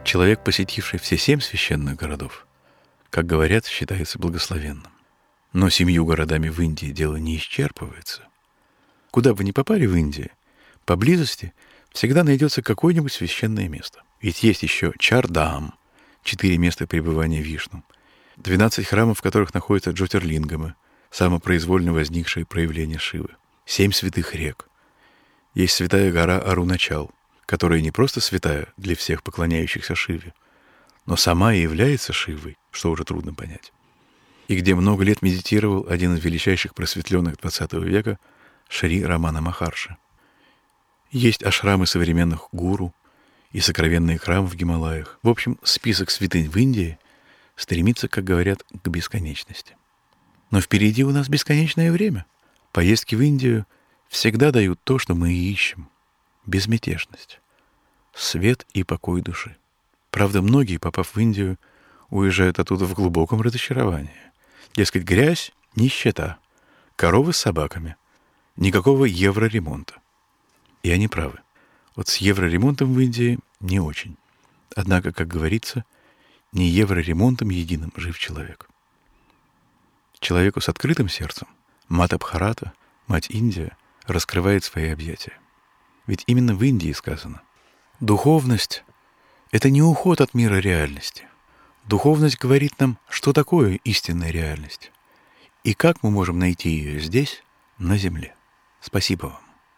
Человек, посетивший все 7 священных городов, как говорят, считается благословенным. Но 7 городами в Индии дело не исчерпывается. Куда бы вы ни попали в Индии, поблизости всегда найдется какое-нибудь священное место. Ведь есть еще Чар-Дхам, 4 места пребывания Вишну, 12 храмов, в которых находятся Джотирлингамы, самопроизвольно возникшие проявления Шивы, 7 святых рек. Есть святая гора Аруначал, которая не просто святая для всех поклоняющихся Шиве, но сама и является Шивой, что уже трудно понять. И где много лет медитировал один из величайших просветленных XX века Шри Рамана Махарши. Есть ашрамы современных гуру и сокровенные храмы в Гималаях. В общем, список святынь в Индии стремится, как говорят, к бесконечности. Но впереди у нас бесконечное время. Поездки в Индию всегда дают то, что мы и ищем. Безмятежность, свет и покой души. Правда, многие, попав в Индию, уезжают оттуда в глубоком разочаровании. Дескать, грязь, нищета, коровы с собаками, никакого евроремонта. И они правы. Вот с евроремонтом в Индии не очень. Однако, как говорится, не евроремонтом единым жив человек. Человеку с открытым сердцем Мата Бхарата, Мать Индия, раскрывает свои объятия. Ведь именно в Индии сказано: духовность — это не уход от мира реальности. Духовность говорит нам, что такое истинная реальность и как мы можем найти ее здесь, на земле. Спасибо вам.